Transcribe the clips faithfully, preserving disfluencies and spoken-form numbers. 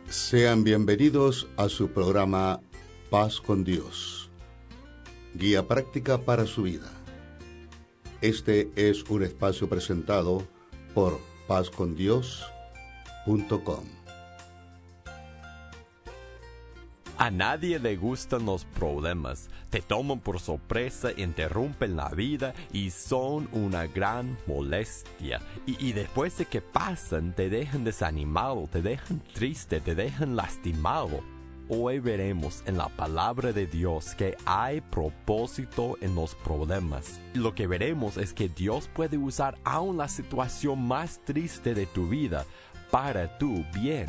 Sean bienvenidos a su programa Paz con Dios, guía práctica para su vida. Este es un espacio presentado por paz con dios punto com. A nadie le gustan los problemas. Te toman por sorpresa, interrumpen la vida y son una gran molestia. Y, y después de que pasan, te dejan desanimado, te dejan triste, te dejan lastimado. Hoy veremos en la palabra de Dios que hay propósito en los problemas. Lo que veremos es que Dios puede usar aún la situación más triste de tu vida para tu bien.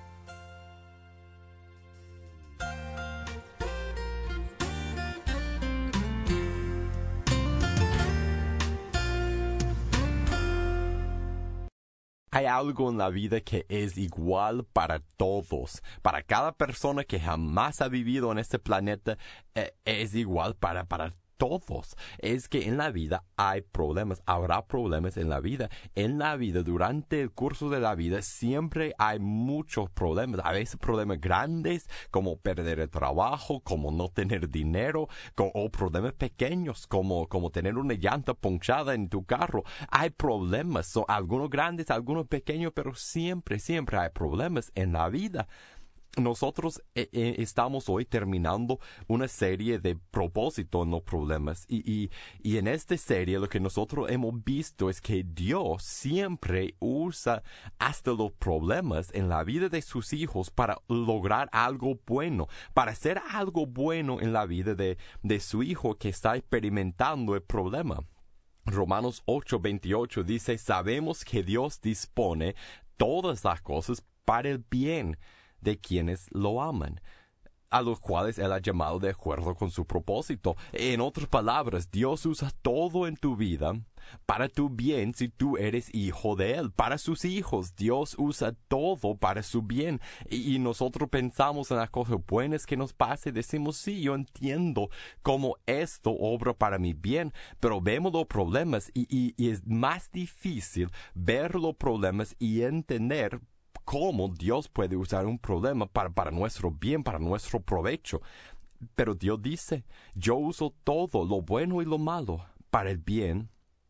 Hay algo en la vida que es igual para todos. Para cada persona que jamás ha vivido en este planeta, eh, es igual para, para todos. Es que en la vida hay problemas. Habrá problemas en la vida. En la vida, durante el curso de la vida, siempre hay muchos problemas. A veces problemas grandes, como perder el trabajo, como no tener dinero, como, o problemas pequeños, como, como tener una llanta ponchada en tu carro. Hay problemas, son algunos grandes, algunos pequeños, pero siempre, siempre hay problemas en la vida. Nosotros eh, eh, estamos hoy terminando una serie de propósito en los problemas y, y, y en esta serie lo que nosotros hemos visto es que Dios siempre usa hasta los problemas en la vida de sus hijos para lograr algo bueno, para hacer algo bueno en la vida de, de su hijo que está experimentando el problema. Romanos ocho veintiocho dice, sabemos que Dios dispone todas las cosas para el bien de quienes lo aman, a los cuales Él ha llamado de acuerdo con su propósito. En otras palabras, Dios usa todo en tu vida para tu bien si tú eres hijo de Él. Para sus hijos, Dios usa todo para su bien. Y, y nosotros pensamos en las cosas buenas que nos pase y decimos, sí, yo entiendo cómo esto obra para mi bien, pero vemos los problemas y, y, y es más difícil ver los problemas y entender cómo Dios puede usar un problema para, para nuestro bien, para nuestro provecho. Pero Dios dice, yo uso todo, lo bueno y lo malo, para el bien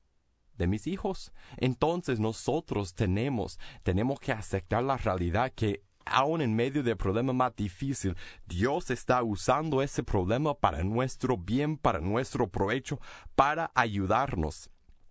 de mis hijos. Entonces nosotros tenemos, tenemos que aceptar la realidad que aún en medio del problema más difícil, Dios está usando ese problema para nuestro bien, para nuestro provecho, para ayudarnos.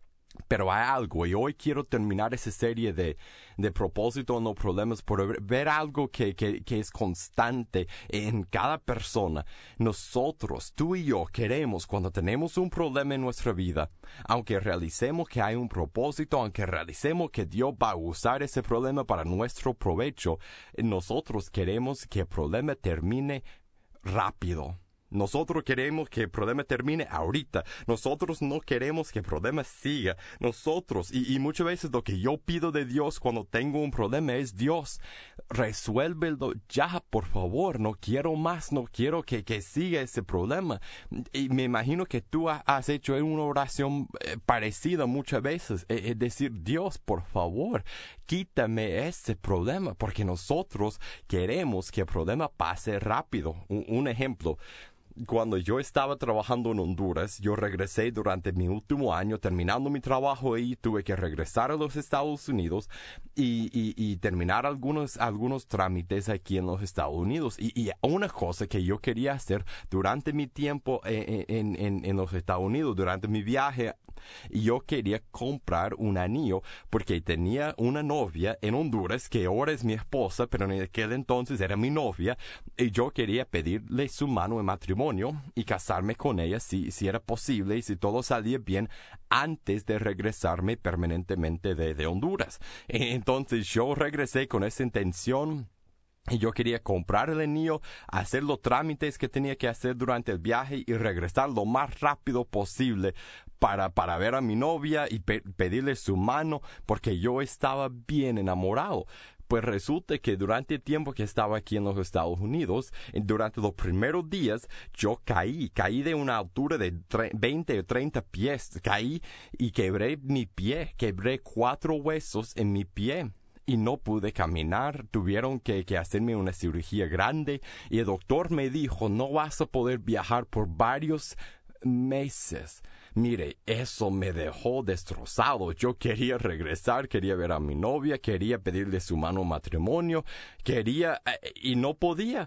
Pero hay algo, y hoy quiero terminar esa serie de, de propósito en los problemas por ver, ver algo que, que, que es constante en cada persona. Nosotros, tú y yo, queremos cuando tenemos un problema en nuestra vida, aunque realicemos que hay un propósito, aunque realicemos que Dios va a usar ese problema para nuestro provecho, nosotros queremos que el problema termine rápido. Nosotros queremos que el problema termine ahorita. Nosotros no queremos que el problema siga. Nosotros, y, y muchas veces lo que yo pido de Dios cuando tengo un problema es, Dios, resuélvelo ya, por favor. No quiero más, no quiero que, que siga ese problema. Y me imagino que tú ha, has hecho una oración eh, parecida muchas veces. Es eh, decir, Dios, por favor, quítame ese problema, porque nosotros queremos que el problema pase rápido. Un, un ejemplo. Cuando yo estaba trabajando en Honduras, yo regresé durante mi último año, terminando mi trabajo ahí, tuve que regresar a los Estados Unidos y, y, y terminar algunos, algunos trámites aquí en los Estados Unidos. Y, y una cosa que yo quería hacer durante mi tiempo en, en, en, en los Estados Unidos, durante mi viaje, yo quería comprar un anillo porque tenía una novia en Honduras que ahora es mi esposa, pero en aquel entonces era mi novia, y yo quería pedirle su mano en matrimonio y casarme con ella si, si era posible y si todo salía bien antes de regresarme permanentemente de, de Honduras. Entonces yo regresé con esa intención. Y yo quería comprar el anillo, hacer los trámites que tenía que hacer durante el viaje y regresar lo más rápido posible para, para ver a mi novia y pe- pedirle su mano, porque yo estaba bien enamorado. Pues resulta que durante el tiempo que estaba aquí en los Estados Unidos, durante los primeros días, yo caí, caí de una altura de veinte o treinta pies, caí y quebré mi pie, quebré cuatro huesos en mi pie. y no pude caminar. Tuvieron que, que hacerme una cirugía grande y el doctor me dijo, no vas a poder viajar por varios meses. Mire, eso me dejó destrozado. Yo quería regresar, quería ver a mi novia, quería pedirle su mano matrimonio, quería eh, y no podía.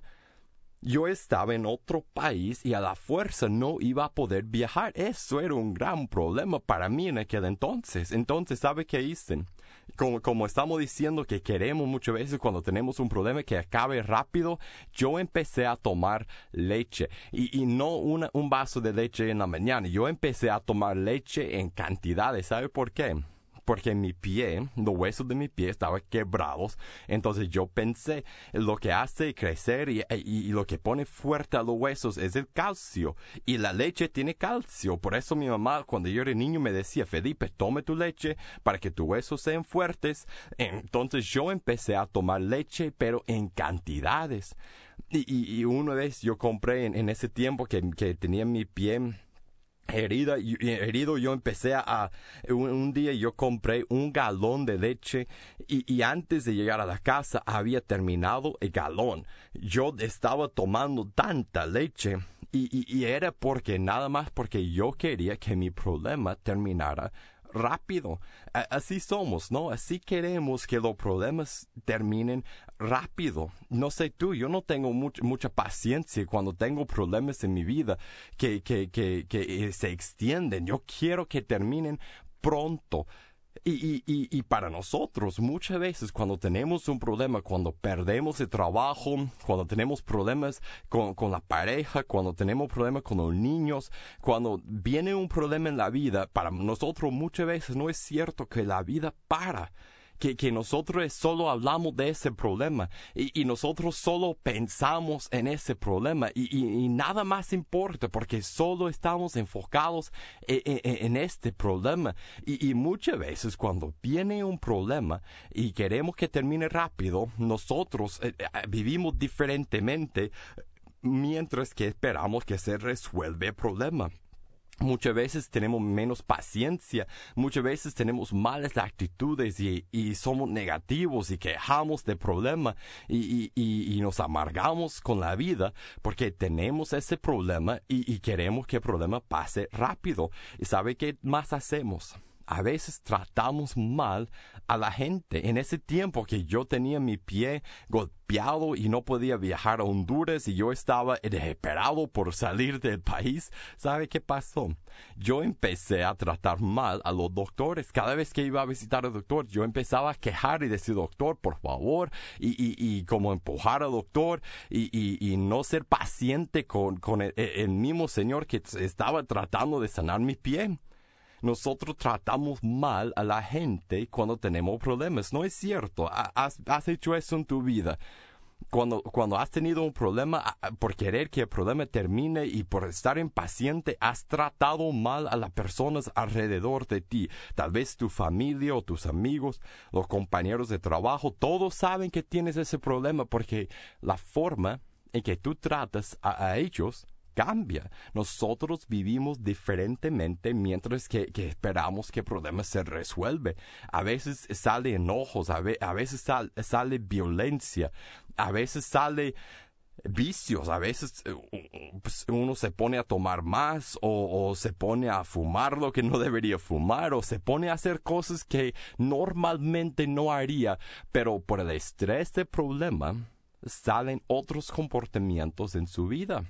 Yo estaba en otro país y a la fuerza no iba a poder viajar. Eso era un gran problema para mí en aquel entonces. Entonces, ¿sabe qué hice? Como, como estamos diciendo que queremos muchas veces cuando tenemos un problema que acabe rápido, yo empecé a tomar leche. Y, y no una, un vaso de leche en la mañana. Yo empecé a tomar leche en cantidades. ¿Sabe por qué? Porque mi pie, los huesos de mi pie estaban quebrados. Entonces yo pensé, lo que hace crecer y, y, y lo que pone fuerte a los huesos es el calcio. Y la leche tiene calcio. Por eso mi mamá, cuando yo era niño, me decía, Felipe, tome tu leche para que tus huesos sean fuertes. Entonces yo empecé a tomar leche, pero en cantidades. Y, y, y una vez yo compré en, en ese tiempo que, que tenía mi pie herida, herido, yo empecé a, un, un día yo compré un galón de leche y, y antes de llegar a la casa había terminado el galón. Yo estaba tomando tanta leche y, y, y era porque nada más porque yo quería que mi problema terminara rápido. Así somos, ¿no? Así queremos que los problemas terminen rápido. No sé tú, yo no tengo much, mucha paciencia cuando tengo problemas en mi vida que, que, que, que se extienden. Yo quiero que terminen pronto. Y, y, y, y para nosotros, muchas veces cuando tenemos un problema, cuando perdemos el trabajo, cuando tenemos problemas con, con la pareja, cuando tenemos problemas con los niños, cuando viene un problema en la vida, para nosotros muchas veces no es cierto que la vida para. Que, que nosotros solo hablamos de ese problema y, y nosotros solo pensamos en ese problema y, y, y nada más importa porque solo estamos enfocados en, en, en este problema y, y muchas veces cuando viene un problema y queremos que termine rápido, nosotros eh, vivimos diferentemente mientras que esperamos que se resuelva el problema. Muchas veces tenemos menos paciencia, muchas veces tenemos malas actitudes y, y somos negativos y quejamos del problema y, y, y, y nos amargamos con la vida porque tenemos ese problema y, y queremos que el problema pase rápido. ¿Y sabe qué más hacemos? A veces tratamos mal a la gente. En ese tiempo que yo tenía mi pie golpeado y no podía viajar a Honduras y yo estaba desesperado por salir del país, ¿sabe qué pasó? Yo empecé a tratar mal a los doctores. Cada vez que iba a visitar al doctor, yo empezaba a quejar y decir, doctor, por favor, y, y, y como empujar al doctor y, y, y no ser paciente con, con el, el mismo Señor que estaba tratando de sanar mi pie. Nosotros tratamos mal a la gente cuando tenemos problemas. No es cierto. Has, has hecho eso en tu vida. Cuando, cuando has tenido un problema, por querer que el problema termine y por estar impaciente, has tratado mal a las personas alrededor de ti. Tal vez tu familia o tus amigos, los compañeros de trabajo, todos saben que tienes ese problema porque la forma en que tú tratas a, a ellos cambia. Nosotros vivimos diferentemente mientras que, que esperamos que el problema se resuelve. A veces sale enojos, a, ve, a veces sal, sale violencia, a veces sale vicios, a veces pues, uno se pone a tomar más o, o se pone a fumar lo que no debería fumar o se pone a hacer cosas que normalmente no haría, pero por el estrés del problema salen otros comportamientos en su vida.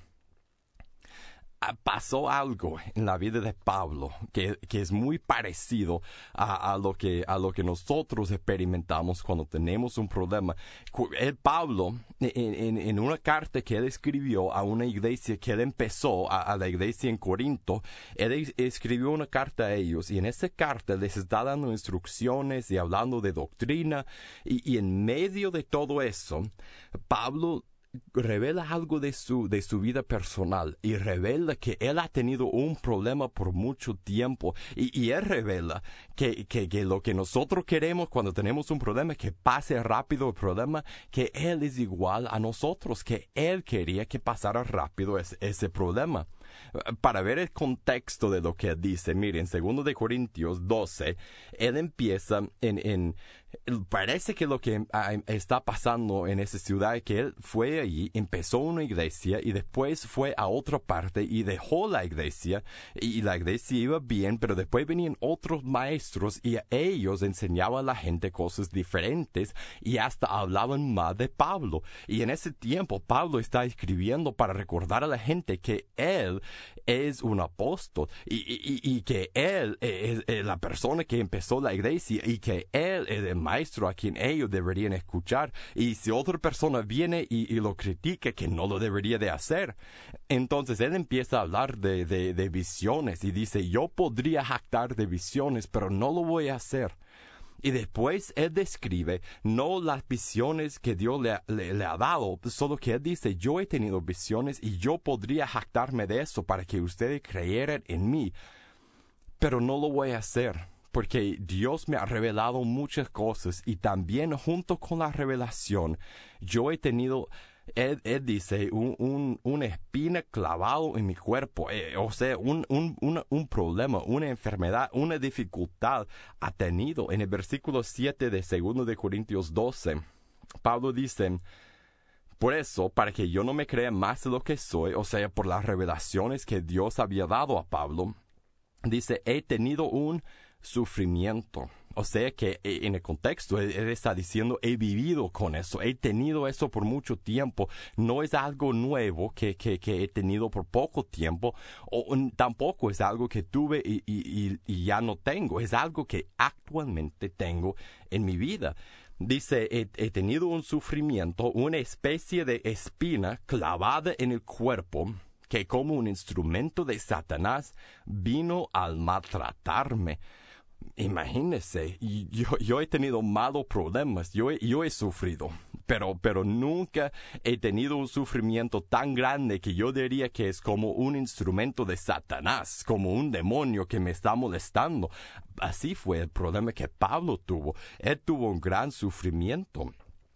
Pasó algo en la vida de Pablo que, que es muy parecido a, a, lo que, a lo que nosotros experimentamos cuando tenemos un problema. El Pablo, en, en, en una carta que él escribió a una iglesia que él empezó, a, a la iglesia en Corinto, él escribió una carta a ellos y en esa carta les está dando instrucciones y hablando de doctrina y, y en medio de todo eso, Pablo revela algo de su, de su vida personal y revela que él ha tenido un problema por mucho tiempo y, y él revela que, que, que lo que nosotros queremos cuando tenemos un problema es que pase rápido el problema, que él es igual a nosotros, que él quería que pasara rápido ese, ese problema. Para ver el contexto de lo que dice, miren, segundo de Corintios doce, él empieza en, en Parece que lo que está pasando en esa ciudad es que él fue allí, empezó una iglesia y después fue a otra parte y dejó la iglesia, y la iglesia iba bien, pero después venían otros maestros y ellos enseñaban a la gente cosas diferentes y hasta hablaban mal de Pablo. Y en ese tiempo Pablo está escribiendo para recordar a la gente que él es un apóstol y, y, y que él es, es la persona que empezó la iglesia y que él es el maestro a quien ellos deberían escuchar, y si otra persona viene y, y lo critica, que no lo debería de hacer. Entonces él empieza a hablar de, de, de visiones y dice, yo podría jactar de visiones, pero no lo voy a hacer. Y después él describe no las visiones que Dios le, le, le ha dado, solo que él dice, yo he tenido visiones y yo podría jactarme de eso para que ustedes creyeran en mí, pero no lo voy a hacer. Porque Dios me ha revelado muchas cosas y también junto con la revelación yo he tenido, él, él dice, un, un, una espina clavado en mi cuerpo, eh, o sea, un, un, una, un problema, una enfermedad, una dificultad ha tenido. En el versículo siete de segundo de Corintios doce, Pablo dice, por eso, para que yo no me crea más de lo que soy, o sea, por las revelaciones que Dios había dado a Pablo, dice, he tenido un sufrimiento. O sea que en el contexto él, él está diciendo, he vivido con eso, he tenido eso por mucho tiempo, no es algo nuevo que, que, que he tenido por poco tiempo, o tampoco es algo que tuve y, y, y ya no tengo, es algo que actualmente tengo en mi vida. Dice, he, he tenido un sufrimiento, una especie de espina clavada en el cuerpo, que como un instrumento de Satanás vino al maltratarme. Imagínese, yo, yo he tenido malos problemas, yo he, yo he sufrido, pero, pero nunca he tenido un sufrimiento tan grande que yo diría que es como un instrumento de Satanás, como un demonio que me está molestando. Así fue el problema que Pablo tuvo. Él tuvo un gran sufrimiento.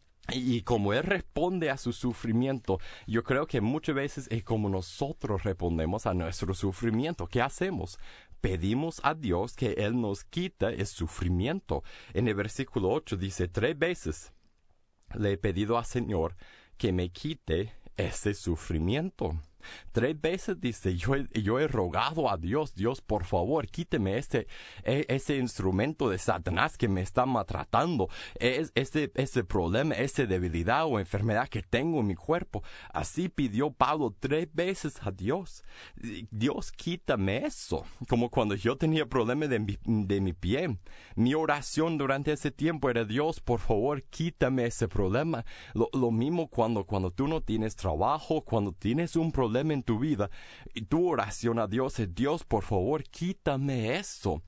Y como él responde a su sufrimiento, yo creo que muchas veces es como nosotros respondemos a nuestro sufrimiento. ¿Qué hacemos? Pedimos a Dios que Él nos quita el sufrimiento. En el versículo ocho dice, tres veces le he pedido al Señor que me quite ese sufrimiento. Tres veces dice, yo he, yo he rogado a Dios, Dios, por favor, quíteme ese, ese instrumento de Satanás que me está maltratando, es, ese, ese problema, esa debilidad o enfermedad que tengo en mi cuerpo. Así pidió Pablo tres veces a Dios. Dios, quítame eso. Como cuando yo tenía problemas de mi, de mi pie. Mi oración durante ese tiempo era, Dios, por favor, quítame ese problema. Lo, lo mismo cuando, cuando tú no tienes trabajo, cuando tienes un problema en tu vida y tu oración a Dios es, Dios, por favor, quítame eso.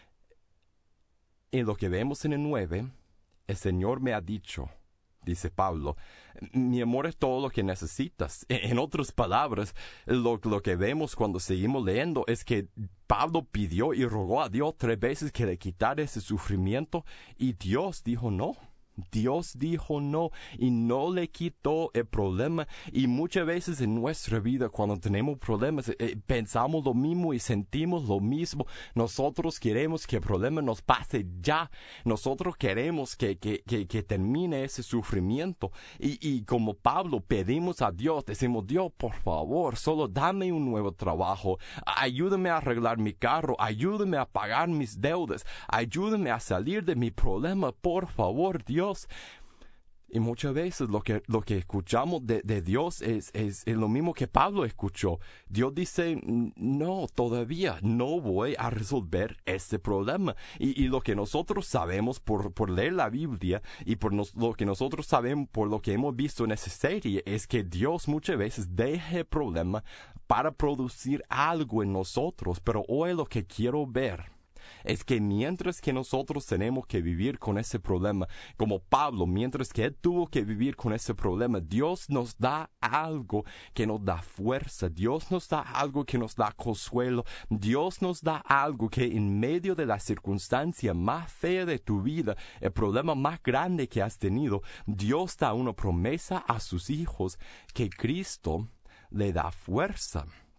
En lo que vemos en el nueve, el Señor me ha dicho, dice Pablo, mi amor es todo lo que necesitas. En otras palabras, lo, lo que vemos cuando seguimos leyendo es que Pablo pidió y rogó a Dios tres veces que le quitara ese sufrimiento y Dios dijo no. Dios dijo no y no le quitó el problema. Y muchas veces en nuestra vida cuando tenemos problemas eh, pensamos lo mismo y sentimos lo mismo. Nosotros queremos que el problema nos pase ya. Nosotros queremos que, que, que, que termine ese sufrimiento. Y, y como Pablo pedimos a Dios, decimos, Dios, por favor, solo dame un nuevo trabajo. Ayúdame a arreglar mi carro. Ayúdame a pagar mis deudas. Ayúdame a salir de mi problema, por favor, Dios. Y muchas veces lo que, lo que escuchamos de, de Dios es, es, es lo mismo que Pablo escuchó. Dios dice, no, todavía no voy a resolver este problema. Y, y lo que nosotros sabemos por, por leer la Biblia y por nos, lo que nosotros sabemos por lo que hemos visto en esa serie es que Dios muchas veces deja el problema para producir algo en nosotros. Pero hoy lo que quiero ver es que mientras que nosotros tenemos que vivir con ese problema, como Pablo, mientras que él tuvo que vivir con ese problema, Dios nos da algo que nos da fuerza, Dios nos da algo que nos da consuelo, Dios nos da algo que en medio de la circunstancia más fea de tu vida, el problema más grande que has tenido, Dios da una promesa a sus hijos que Cristo le da fuerza.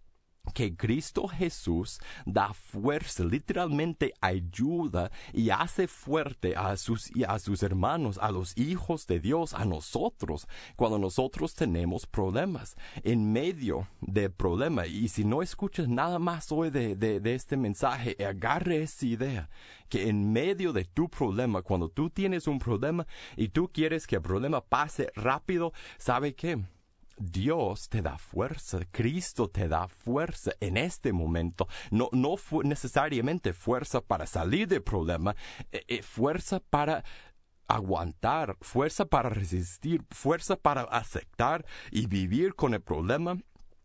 que Cristo Jesús da fuerza, literalmente ayuda y hace fuerte a sus, a sus hermanos, a los hijos de Dios, a nosotros, cuando nosotros tenemos problemas, en medio del problema. Y si no escuchas nada más hoy de, de, de este mensaje, agarre esa idea, que en medio de tu problema, cuando tú tienes un problema y tú quieres que el problema pase rápido, ¿sabe qué? Dios te da fuerza, Cristo te da fuerza en este momento, no, no fu- necesariamente fuerza para salir del problema, eh, eh, fuerza para aguantar, fuerza para resistir, fuerza para aceptar y vivir con el problema.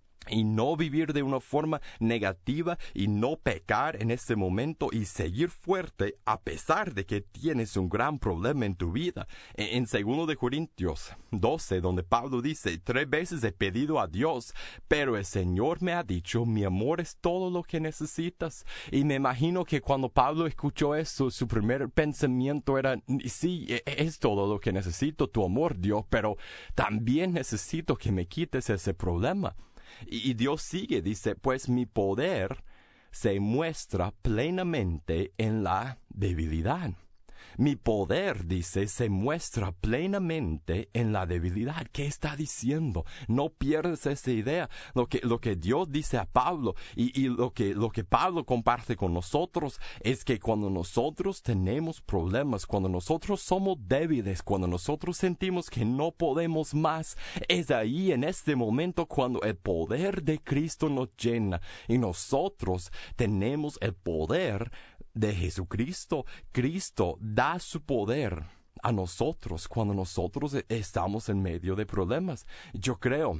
Y no vivir de una forma negativa y no pecar en este momento y seguir fuerte a pesar de que tienes un gran problema en tu vida. En segundo de Corintios doce, donde Pablo dice, tres veces he pedido a Dios, pero el Señor me ha dicho, mi amor es todo lo que necesitas. Y me imagino que cuando Pablo escuchó eso, su primer pensamiento era, sí, es todo lo que necesito, tu amor, Dios, pero también necesito que me quites ese problema. Y Dios sigue, dice, pues mi poder se muestra plenamente en la debilidad. Mi poder, dice, se muestra plenamente en la debilidad. ¿Qué está diciendo? No pierdas esa idea. Lo que, lo que Dios dice a Pablo y, y lo, que, lo que Pablo comparte con nosotros es que cuando nosotros tenemos problemas, cuando nosotros somos débiles, cuando nosotros sentimos que no podemos más, es ahí en este momento cuando el poder de Cristo nos llena y nosotros tenemos el poder de Jesucristo. Cristo da su poder a nosotros cuando nosotros estamos en medio de problemas. Yo creo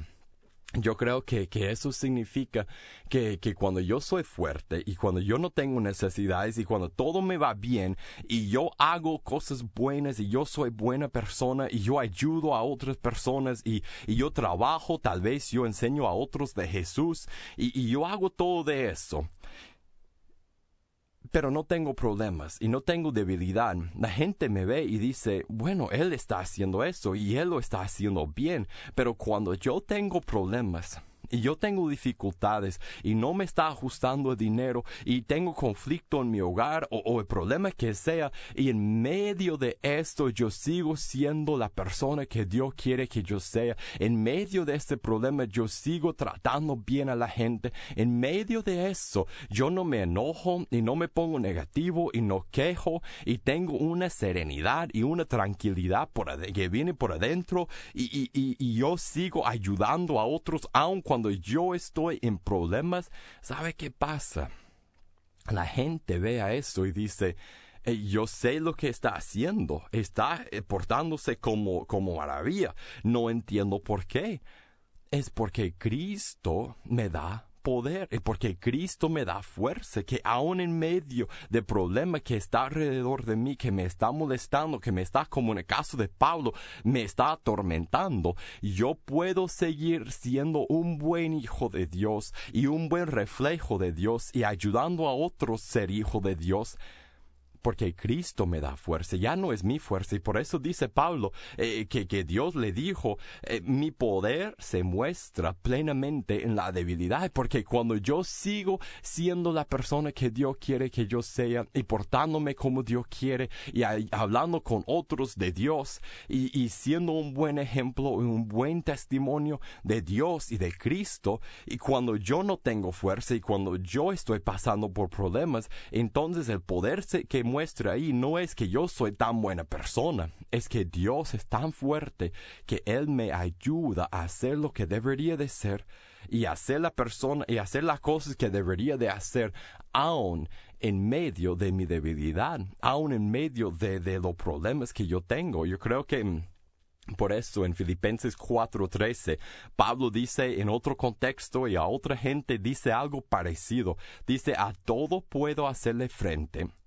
Yo creo que, que eso significa que, que cuando yo soy fuerte y cuando yo no tengo necesidades y cuando todo me va bien y yo hago cosas buenas y yo soy buena persona y yo ayudo a otras personas y, y yo trabajo, tal vez yo enseño a otros de Jesús y, y yo hago todo de eso, pero no tengo problemas y no tengo debilidad. La gente me ve y dice, bueno, él está haciendo eso y él lo está haciendo bien. Pero cuando yo tengo problemas y yo tengo dificultades y no me está ajustando el dinero y tengo conflicto en mi hogar o, o el problema que sea, y en medio de esto yo sigo siendo la persona que Dios quiere que yo sea, en medio de este problema yo sigo tratando bien a la gente, en medio de eso yo no me enojo y no me pongo negativo y no quejo y tengo una serenidad y una tranquilidad por ade- que viene por adentro y, y, y, y yo sigo ayudando a otros aun cuando yo estoy en problemas. ¿Sabe qué pasa? La gente ve a eso y dice, eh, yo sé lo que está haciendo, está eh, portándose como, como maravilla, no entiendo por qué. Es porque Cristo me da poder, es porque Cristo me da fuerza, que aún en medio del problema que está alrededor de mí, que me está molestando, que me está, como en el caso de Pablo, me está atormentando, yo puedo seguir siendo un buen hijo de Dios y un buen reflejo de Dios y ayudando a otros a ser hijo de Dios. Porque Cristo me da fuerza, ya no es mi fuerza. Y por eso dice Pablo eh, que, que Dios le dijo, eh, mi poder se muestra plenamente en la debilidad. Porque cuando yo sigo siendo la persona que Dios quiere que yo sea y portándome como Dios quiere y a, hablando con otros de Dios y, y siendo un buen ejemplo, un buen testimonio de Dios y de Cristo, y cuando yo no tengo fuerza y cuando yo estoy pasando por problemas, entonces el poder se, que muestra ahí no es que yo soy tan buena persona, es que Dios es tan fuerte que Él me ayuda a hacer lo que debería de ser y hacer la persona y hacer las cosas que debería de hacer aún en medio de mi debilidad, aún en medio de, de los problemas que yo tengo. Yo creo que por eso en Filipenses cuatro trece, Pablo dice en otro contexto y a otra gente dice algo parecido. Dice, a todo puedo hacerle frente,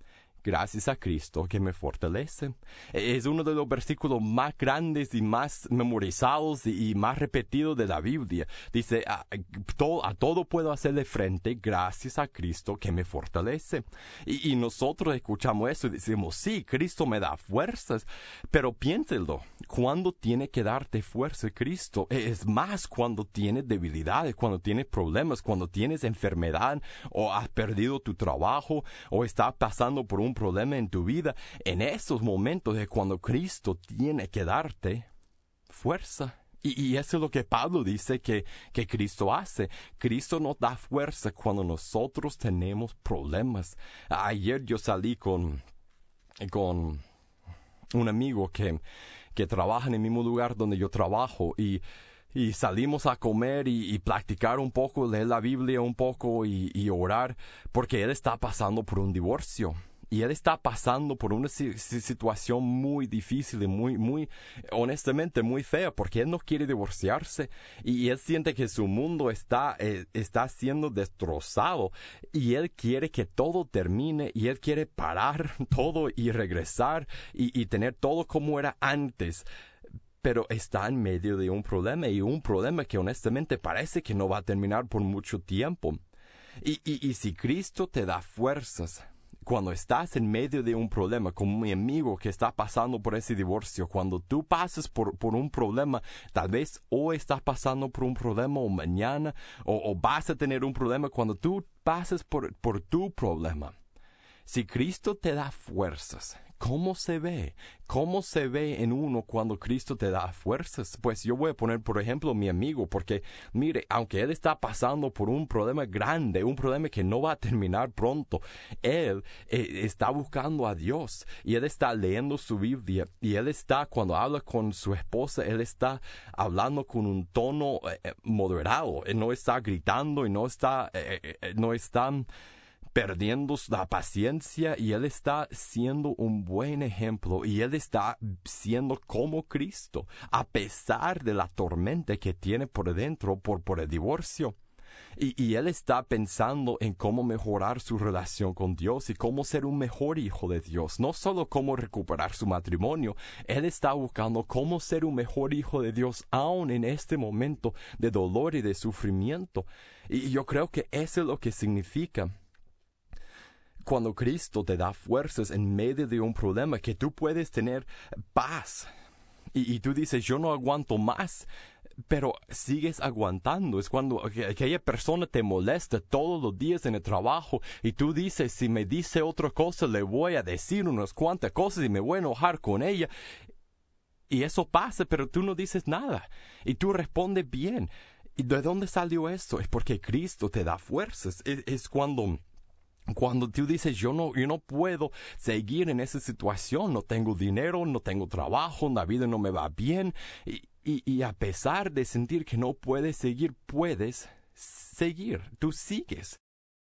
gracias a Cristo que me fortalece. Es uno de los versículos más grandes y más memorizados y más repetidos de la Biblia. Dice, a, a todo puedo hacerle frente gracias a Cristo que me fortalece. Y, y nosotros escuchamos eso y decimos, sí, Cristo me da fuerzas, pero piénselo, ¿cuándo tiene que darte fuerza Cristo? Es más cuando tienes debilidades, cuando tienes problemas, cuando tienes enfermedad o has perdido tu trabajo o estás pasando por un problema en tu vida. En esos momentos es cuando Cristo tiene que darte fuerza. Y, y eso es lo que Pablo dice que, que Cristo hace. Cristo nos da fuerza cuando nosotros tenemos problemas. Ayer yo salí con, con un amigo que, que trabaja en el mismo lugar donde yo trabajo y Y salimos a comer y, y practicar un poco, leer la Biblia un poco y, y orar, porque él está pasando por un divorcio. Y él está pasando por una si, si, situación muy difícil y muy, muy, honestamente, muy fea, porque él no quiere divorciarse. Y, y él siente que su mundo está, eh, está siendo destrozado. Y él quiere que todo termine. Y él quiere parar todo y regresar y, y tener todo como era antes. Pero está en medio de un problema, y un problema que honestamente parece que no va a terminar por mucho tiempo. Y, y, y si Cristo te da fuerzas cuando estás en medio de un problema, como mi amigo que está pasando por ese divorcio, cuando tú pasas por, por un problema, tal vez hoy estás pasando por un problema o mañana, o, o vas a tener un problema cuando tú pases por, por tu problema. Si Cristo te da fuerzas, ¿cómo se ve? ¿Cómo se ve en uno cuando Cristo te da fuerzas? Pues yo voy a poner, por ejemplo, mi amigo, porque, mire, aunque él está pasando por un problema grande, un problema que no va a terminar pronto, él eh, está buscando a Dios, y él está leyendo su Biblia, y él está, cuando habla con su esposa, él está hablando con un tono eh, moderado, él no está gritando y no está, eh, eh, no está perdiendo la paciencia, y él está siendo un buen ejemplo, y él está siendo como Cristo, a pesar de la tormenta que tiene por dentro por, por el divorcio. Y, y él está pensando en cómo mejorar su relación con Dios y cómo ser un mejor hijo de Dios. No solo cómo recuperar su matrimonio, él está buscando cómo ser un mejor hijo de Dios aún en este momento de dolor y de sufrimiento. Y yo creo que eso es lo que significa cuando Cristo te da fuerzas en medio de un problema, que tú puedes tener paz. Y, y tú dices, yo no aguanto más, pero sigues aguantando. Es cuando aquella persona te molesta todos los días en el trabajo y tú dices, si me dice otra cosa, le voy a decir unas cuantas cosas y me voy a enojar con ella. Y eso pasa, pero tú no dices nada. Y tú respondes bien. ¿Y de dónde salió esto? Es porque Cristo te da fuerzas. Es, es cuando... Cuando tú dices, yo no, yo no puedo seguir en esa situación, no tengo dinero, no tengo trabajo, la vida no me va bien, y, y, y a pesar de sentir que no puedes seguir, puedes seguir, tú sigues.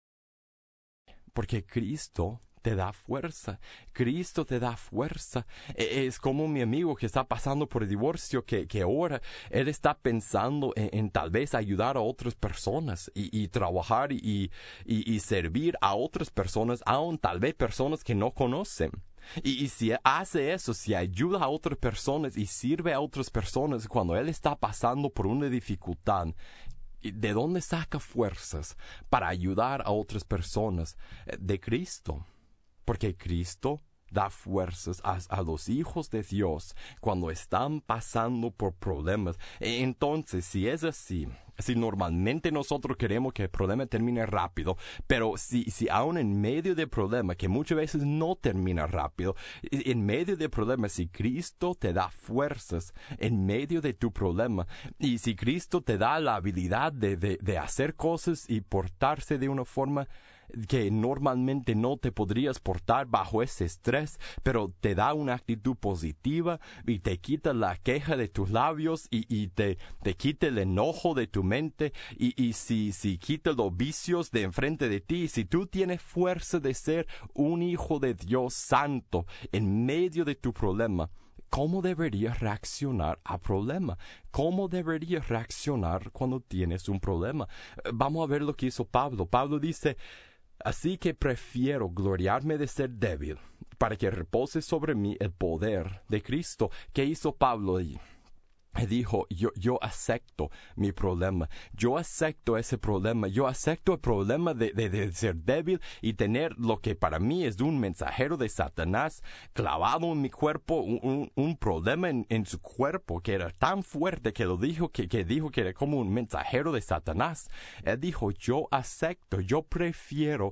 Porque Cristo te da fuerza. Cristo te da fuerza. Es como mi amigo que está pasando por el divorcio, que, que ahora él está pensando en, en tal vez ayudar a otras personas y, y trabajar y, y, y servir a otras personas, aún tal vez personas que no conocen. Y, y si hace eso, si ayuda a otras personas y sirve a otras personas cuando él está pasando por una dificultad, ¿de dónde saca fuerzas para ayudar a otras personas? De Cristo. Porque Cristo da fuerzas a, a los hijos de Dios cuando están pasando por problemas. Entonces, si es así, si normalmente nosotros queremos que el problema termine rápido, pero si, si aún en medio del problema, que muchas veces no termina rápido, en medio del problema, si Cristo te da fuerzas en medio de tu problema, y si Cristo te da la habilidad de, de, de hacer cosas y portarse de una forma que normalmente no te podrías portar bajo ese estrés, pero te da una actitud positiva y te quita la queja de tus labios y, y te, te quita el enojo de tu mente, y, y si, si quita los vicios de enfrente de ti, si tú tienes fuerza de ser un hijo de Dios santo en medio de tu problema, ¿cómo deberías reaccionar al problema? ¿Cómo deberías reaccionar cuando tienes un problema? Vamos a ver lo que hizo Pablo. Pablo dice, así que prefiero gloriarme de ser débil para que repose sobre mí el poder de Cristo. ¿Qué hizo Pablo ahí? Dijo, yo, yo acepto mi problema, yo acepto ese problema, yo acepto el problema de, de, de ser débil y tener lo que para mí es un mensajero de Satanás clavado en mi cuerpo, un, un, un problema en, en su cuerpo que era tan fuerte que lo dijo, que, que dijo que era como un mensajero de Satanás. Él dijo, yo acepto, yo prefiero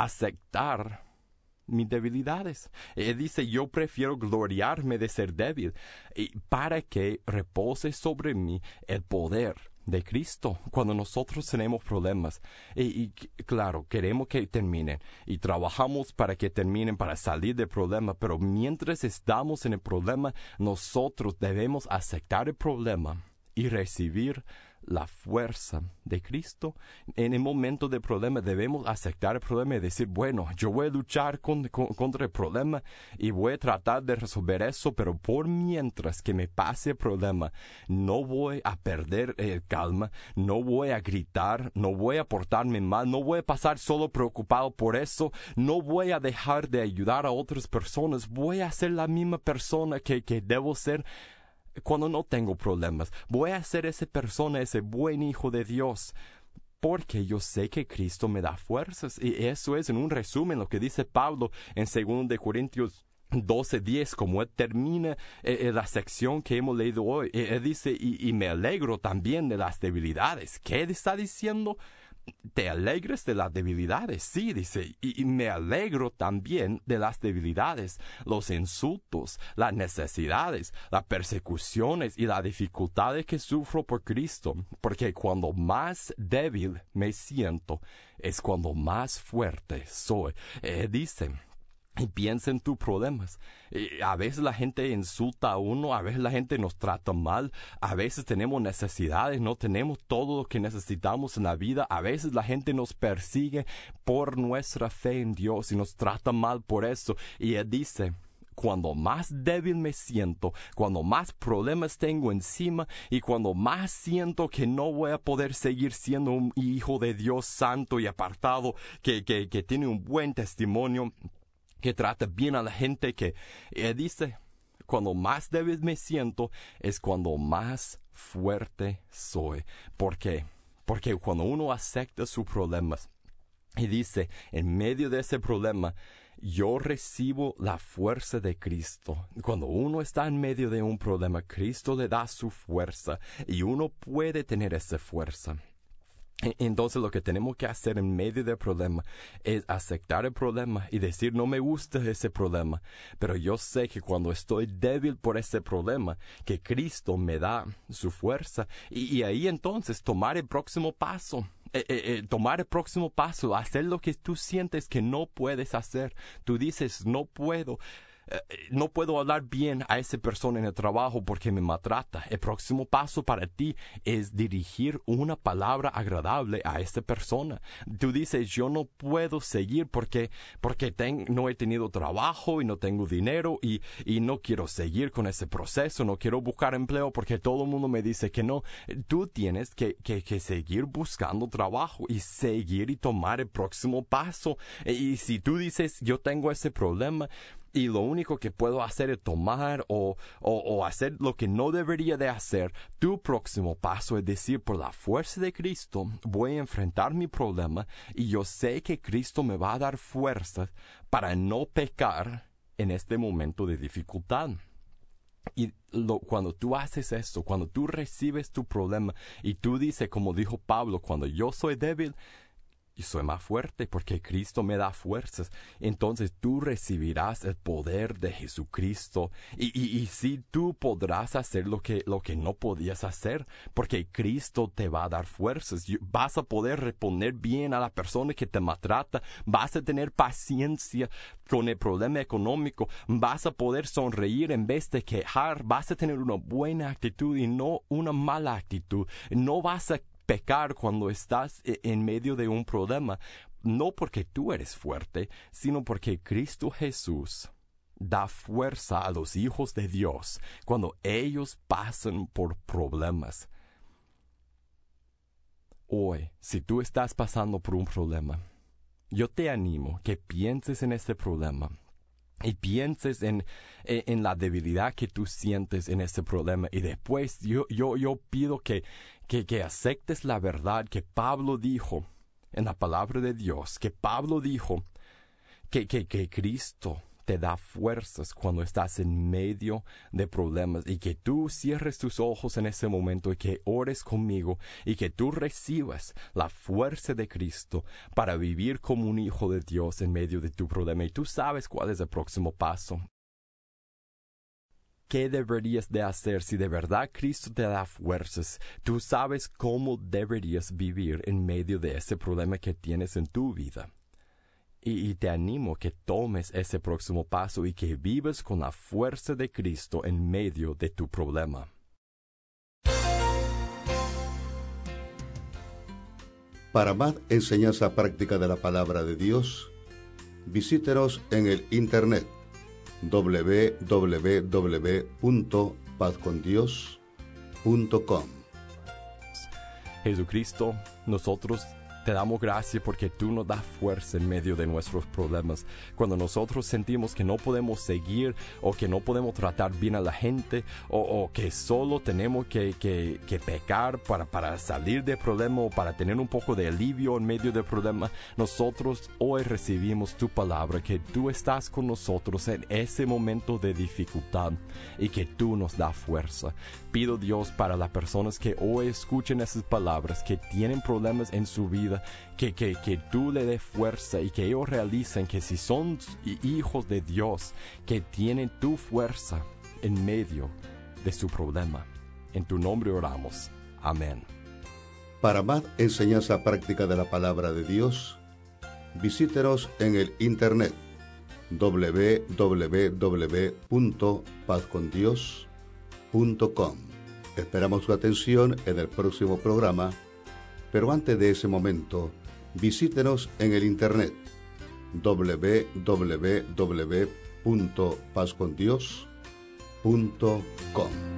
aceptar mis debilidades. Él dice, yo prefiero gloriarme de ser débil y para que repose sobre mí el poder de Cristo. Cuando nosotros tenemos problemas y, y claro, queremos que terminen y trabajamos para que terminen, para salir del problema, pero mientras estamos en el problema, nosotros debemos aceptar el problema y recibir la fuerza de Cristo. En el momento de problema debemos aceptar el problema y decir, bueno, yo voy a luchar con, con, contra el problema y voy a tratar de resolver eso, pero por mientras que me pase el problema, no voy a perder el calma, no voy a gritar, no voy a portarme mal, no voy a pasar solo preocupado por eso, no voy a dejar de ayudar a otras personas, voy a ser la misma persona que, que debo ser cuando no tengo problemas. Voy a ser esa persona, ese buen hijo de Dios, porque yo sé que Cristo me da fuerzas. Y eso es en un resumen lo que dice Pablo en segundo de Corintios doce diez, como él termina eh, la sección que hemos leído hoy. Él dice, y, y me alegro también de las debilidades. ¿Qué está diciendo? ¿Te alegres de las debilidades? Sí, dice, y, y me alegro también de las debilidades, los insultos, las necesidades, las persecuciones y las dificultades que sufro por Cristo, porque cuando más débil me siento, es cuando más fuerte soy. Eh, dice, y piensa en tus problemas. Y a veces la gente insulta a uno, a veces la gente nos trata mal, a veces tenemos necesidades, no tenemos todo lo que necesitamos en la vida, a veces la gente nos persigue por nuestra fe en Dios y nos trata mal por eso. Y él dice, cuando más débil me siento, cuando más problemas tengo encima y cuando más siento que no voy a poder seguir siendo un hijo de Dios santo y apartado, que, que, que tiene un buen testimonio, que trata bien a la gente, que él dice, cuando más débil me siento, es cuando más fuerte soy. ¿Por qué? Porque cuando uno acepta sus problemas y dice, en medio de ese problema, yo recibo la fuerza de Cristo. Cuando uno está en medio de un problema, Cristo le da su fuerza y uno puede tener esa fuerza. Entonces lo que tenemos que hacer en medio del problema es aceptar el problema y decir, no me gusta ese problema, pero yo sé que cuando estoy débil por ese problema, que Cristo me da su fuerza. Y, y ahí entonces tomar el próximo paso. Eh, eh, eh, tomar el próximo paso, hacer lo que tú sientes que no puedes hacer. Tú dices, no puedo. No puedo hablar bien a esa persona en el trabajo porque me maltrata. El próximo paso para ti es dirigir una palabra agradable a esa persona. Tú dices, yo no puedo seguir porque, porque ten, no he tenido trabajo y no tengo dinero y, y no quiero seguir con ese proceso, no quiero buscar empleo porque todo el mundo me dice que no. Tú tienes que, que, que seguir buscando trabajo y seguir y tomar el próximo paso. Y si tú dices, yo tengo ese problema, y lo único que puedo hacer es tomar o, o, o hacer lo que no debería de hacer, tu próximo paso es decir, por la fuerza de Cristo, voy a enfrentar mi problema y yo sé que Cristo me va a dar fuerzas para no pecar en este momento de dificultad. Y lo, cuando tú haces esto, cuando tú recibes tu problema y tú dices, como dijo Pablo, cuando yo soy débil, y soy más fuerte porque Cristo me da fuerzas. Entonces tú recibirás el poder de Jesucristo. Y, y, y sí, tú podrás hacer lo que, lo que no podías hacer porque Cristo te va a dar fuerzas. Vas a poder responder bien a la persona que te maltrata. Vas a tener paciencia con el problema económico. Vas a poder sonreír en vez de quejar. Vas a tener una buena actitud y no una mala actitud. No vas a pecar cuando estás en medio de un problema, no porque tú eres fuerte, sino porque Cristo Jesús da fuerza a los hijos de Dios cuando ellos pasan por problemas. Hoy, si tú estás pasando por un problema, yo te animo que pienses en este problema y pienses en, en, en la debilidad que tú sientes en ese problema. Y después yo, yo, yo pido que, que, que aceptes la verdad que Pablo dijo en la palabra de Dios, que Pablo dijo que, que, que Cristo te da fuerzas cuando estás en medio de problemas, y que tú cierres tus ojos en ese momento y que ores conmigo y que tú recibas la fuerza de Cristo para vivir como un hijo de Dios en medio de tu problema. Y tú sabes cuál es el próximo paso. ¿Qué deberías de hacer si de verdad Cristo te da fuerzas? Tú sabes cómo deberías vivir en medio de ese problema que tienes en tu vida. Y, y te animo que tomes ese próximo paso y que vivas con la fuerza de Cristo en medio de tu problema. Para más enseñanza práctica de la palabra de Dios, visítenos en el internet doble u doble u doble u punto paz con dios punto com. Jesucristo, nosotros te damos gracias porque tú nos das fuerza en medio de nuestros problemas. Cuando nosotros sentimos que no podemos seguir, o que no podemos tratar bien a la gente, o, o que solo tenemos que, que, que pecar para, para salir del problema, o para tener un poco de alivio en medio del problema, nosotros hoy recibimos tu palabra, que tú estás con nosotros en ese momento de dificultad y que tú nos das fuerza. Pido, Dios, para las personas que hoy escuchen esas palabras, que tienen problemas en su vida, que, que, que tú le des fuerza y que ellos realicen que si son hijos de Dios, que tienen tu fuerza en medio de su problema. En tu nombre oramos. Amén. Para más enseñanza práctica de la palabra de Dios, visítenos en el internet doble u doble u doble u punto paz con dios punto com. Esperamos su atención en el próximo programa, pero antes de ese momento, visítenos en el internet doble u doble u doble u punto paz con dios punto com.